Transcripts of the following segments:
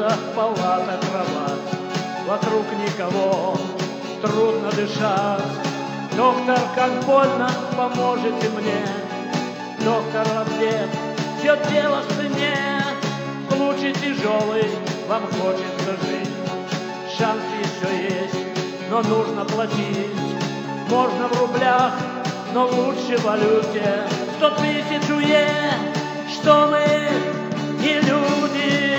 пуста палата, кровать, вокруг никого, трудно дышать. Доктор, как больно, поможете мне? Доктор, ответ, все дело в цене. Случай тяжелый, вам хочется жить. Шанс еще есть, но нужно платить. Можно в рублях, но лучше в валюте. 100 тысяч УЕ, что мы не люди.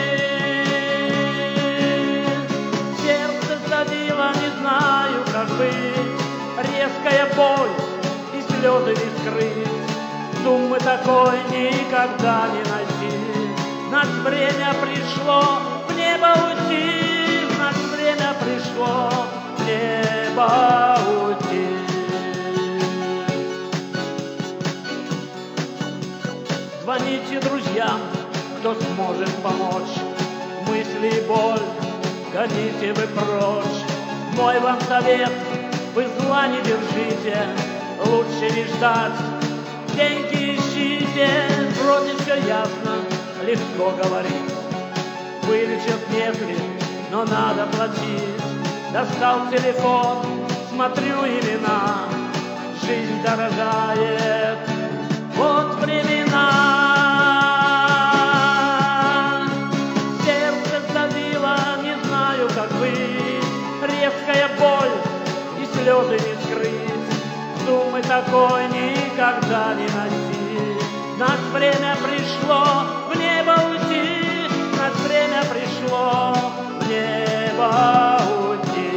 Сердце сдавило, не знаю, как быть. Резкая боль и слезы не скрыть. Суммы такой никогда не найти. Наше время пришло в небо уйти. Наше время пришло в небо уйти. Звоните друзьям, кто сможет помочь. Мысли и боль гоните вы прочь. Мой вам совет, вы зла не держите, лучше не ждать. Деньги ищите, вроде все ясно, легко говорить. Вылечат медли, но надо платить. Достал телефон, смотрю имена. Жизнь дорожает, вот времена. Сердце сдавило, не знаю, как быть. Резкая боль и слезы не скрыть. Суммы такой никогда не найти. Наше время пришло в небо уйти. Наше время пришло в небо уйти.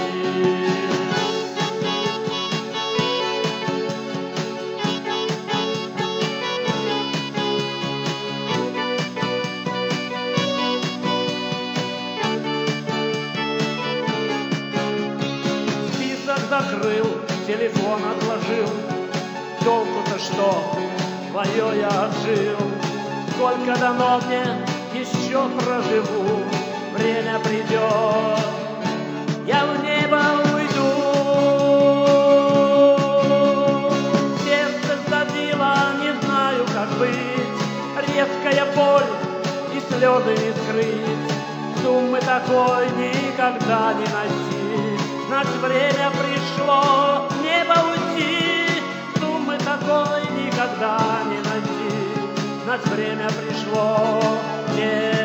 Список закрыл, телефон отложил. Толку-то что? Твое я отжил. Сколько дано мне, еще проживу. Время придет, я в небо уйду. Сердце сдавило, не знаю, как быть. Резкая боль и слезы не скрыть. Суммы такой никогда не найти. Наше время пришло в небо уйти. Суммы такой никогда не найти. Наше время пришло в небо.